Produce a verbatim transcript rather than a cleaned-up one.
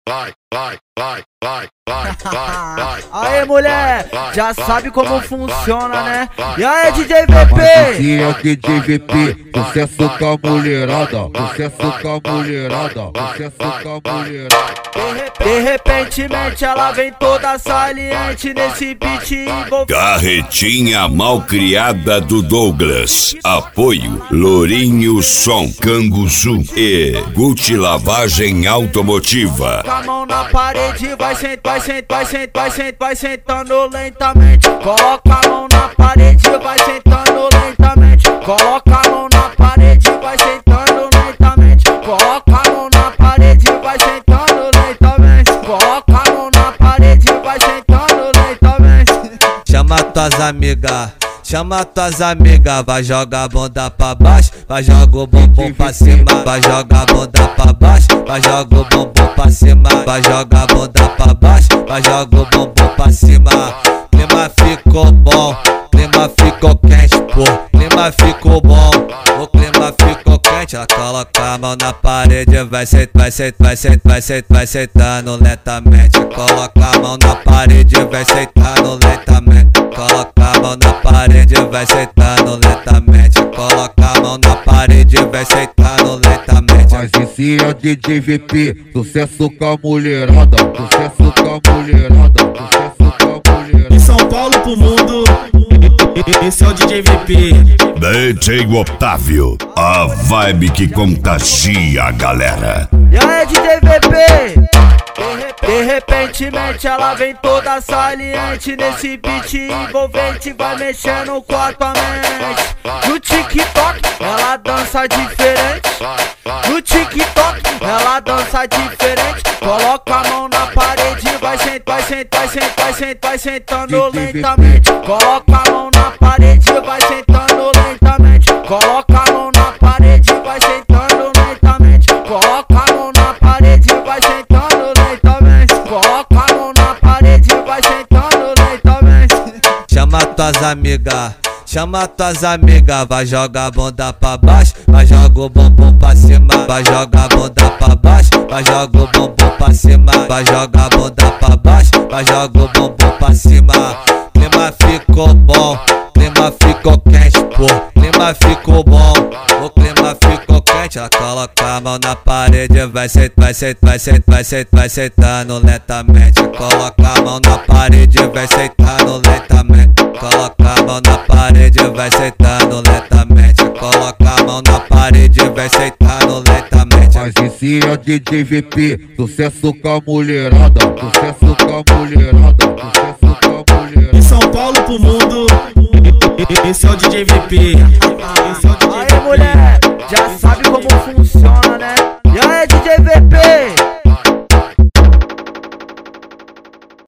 vai, vai, vai, vai, vai, vai. Aê, mulher, já sabe como funciona, né? E aí, D J V P? Esse é o D J V P, sucesso com a mulherada, sucesso com a mulherada, sucesso com a mulherada. De repentemente ela vem toda saliente nesse beat envolvente. Carretinha malcriada do Douglas. Apoio Lourinho Som Canguçu e Gucci Lavagem Automotiva. Com a mão na parede vai sentar, vai sentar, vai sentar, vai sentar, vai sentando lentamente. Coloca a mão na parede, vai sentando lentamente. Coloca a mão na parede, vai sentando lentamente. Coloca a mão na parede, vai sentando lentamente. Coloca a mão na parede, vai sentando lentamente. Chama tuas amigas, chama tuas amigas, vai jogar a bunda pra baixo, vai jogar o bumbum pra cima, vai jogar a bunda pra baixo, vai jogar o bumbum pra cima, vai jogar a bunda pra baixo, vai jogar o bumbum pra cima. Clima ficou bom, clima ficou quente, pô, clima ficou bom, o clima ficou quente. Ela coloca a mão na parede, vai sentar, vai sentar, vai sentar, vai sentar, vai sentando lentamente. Coloca a mão na parede, vai sentando lentamente. Coloca a mão na parede, vai sentando lentamente. Coloca a mão na parede, vai sentando lentamente. Mas esse é o D J V P, sucesso com a mulherada, sucesso com a mulherada, sucesso com a mulherada. De São Paulo pro mundo, esse é o D J V P. D J Otávio, a vibe que contagia a galera. E aí, D J V P? De repentemente ela vem toda saliente nesse beat envolvente, vai mexendo com a tua mente. No TikTok ela dança diferente, no TikTok ela dança diferente. Coloca a mão na parede, vai sentar, vai sentar, vai sentar, vai sentar, vai sentando lentamente. Coloca a mão na parede, vai sentando lentamente. Coloca a mão na parede, vai sentando lentamente. Coloca a mão na parede, vai sentando lentamente. Coloca a mão na parede, vai sentando lentamente. Chama tuas amigas, chama tuas amigas, vai jogar a bunda pra baixo, vai jogar o bumbum pra cima, vai jogar a bunda pra baixo, vai jogar o bumbum pra cima, vai jogar a bunda pra baixo, vai jogar o bumbum pra cima. Clima ficou bom, clima ficou quente, pô, clima ficou bom, o clima ficou quente. Ela coloca a mão na parede, vai sentar, vai sentar, vai sentar, vai sentar, vai sentando lentamente. Coloca a mão na parede, vai sentando lentamente. Coloca a mão na parede, vai sentando lentamente. Coloca a mão na parede, vai sentando lentamente. Mas esse é o D J V P, sucesso com a mulherada, sucesso com a mulherada, sucesso com a mulherada. De São Paulo pro mundo, esse é o D J V P. Aê, mulher, já sabe como funciona.